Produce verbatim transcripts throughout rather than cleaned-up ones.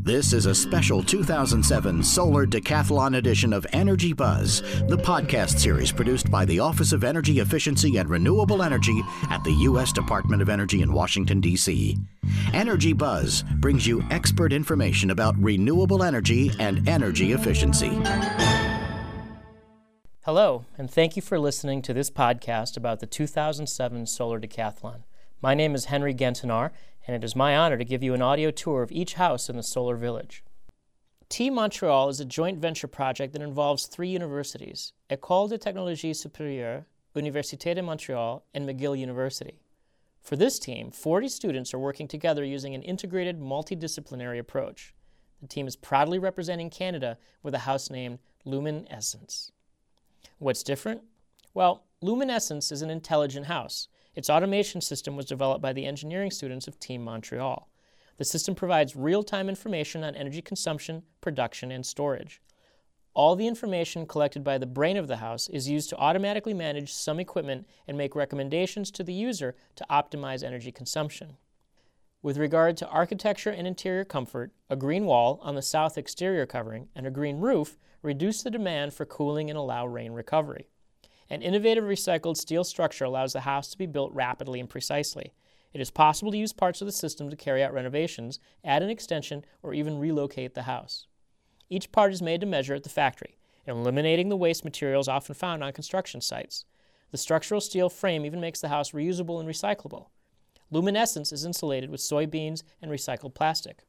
This is a special two thousand seven Solar Decathlon edition of Energy Buzz, the podcast series produced by the Office of Energy Efficiency and Renewable Energy at the U S Department of Energy in Washington, D C Energy Buzz brings you expert information about renewable energy and energy efficiency. Hello, and thank you for listening to this podcast about the two thousand seven Solar Decathlon. My name is Henry Gentenar, and it is my honor to give you an audio tour of each house in the Solar Village. Team Montreal is a joint venture project that involves three universities, École de Technologie Supérieure, Université de Montréal, and McGill University. For this team, forty students are working together using an integrated multidisciplinary approach. The team is proudly representing Canada with a house named Luminescence. What's different? Well, Luminescence is an intelligent house. Its automation system was developed by the engineering students of Team Montreal. The system provides real-time information on energy consumption, production, and storage. All the information collected by the brain of the house is used to automatically manage some equipment and make recommendations to the user to optimize energy consumption. With regard to architecture and interior comfort, a green wall on the south exterior covering and a green roof reduce the demand for cooling and allow rain recovery. An innovative recycled steel structure allows the house to be built rapidly and precisely. It is possible to use parts of the system to carry out renovations, add an extension, or even relocate the house. Each part is made to measure at the factory, eliminating the waste materials often found on construction sites. The structural steel frame even makes the house reusable and recyclable. Luminescence is insulated with soybeans and recycled plastic.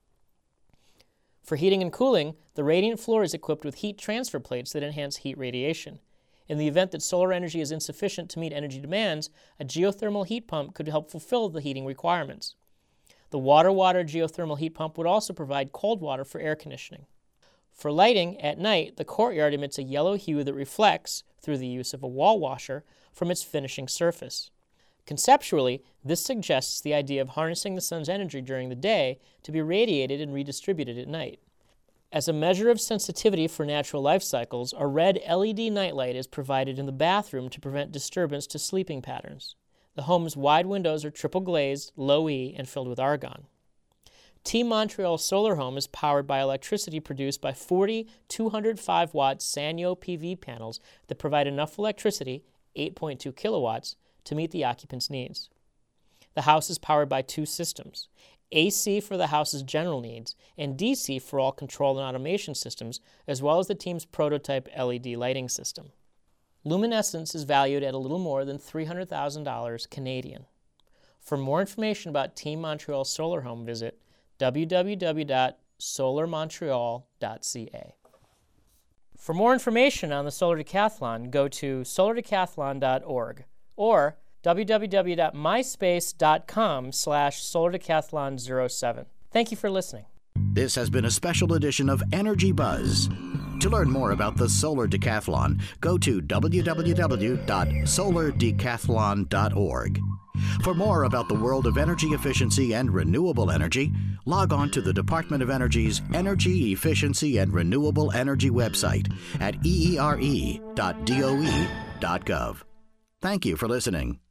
For heating and cooling, the radiant floor is equipped with heat transfer plates that enhance heat radiation. In the event that solar energy is insufficient to meet energy demands, a geothermal heat pump could help fulfill the heating requirements. The water-water geothermal heat pump would also provide cold water for air conditioning. For lighting, at night, the courtyard emits a yellow hue that reflects, through the use of a wall washer, from its finishing surface. Conceptually, this suggests the idea of harnessing the sun's energy during the day to be radiated and redistributed at night. As a measure of sensitivity for natural life cycles, a red L E D nightlight is provided in the bathroom to prevent disturbance to sleeping patterns. The home's wide windows are triple glazed, low E, and filled with argon. Team Montreal Solar Home is powered by electricity produced by forty two hundred five watt Sanyo P V panels that provide enough electricity, eight point two kilowatts, to meet the occupants' needs. The house is powered by two systems, A C for the house's general needs, and D C for all control and automation systems, as well as the team's prototype L E D lighting system. Luminescence is valued at a little more than three hundred thousand dollars Canadian. For more information about Team Montreal Solar Home, visit w w w dot solar montreal dot c a. For more information on the Solar Decathlon, go to solar decathlon dot org or w w w dot myspace dot com slash solar decathlon zero seven. Thank you for listening. This has been a special edition of Energy Buzz. To learn more about the Solar Decathlon, go to w w w dot solar decathlon dot org. For more about the world of energy efficiency and renewable energy, log on to the Department of Energy's Energy Efficiency and Renewable Energy website at e e r e dot d o e dot gov. Thank you for listening.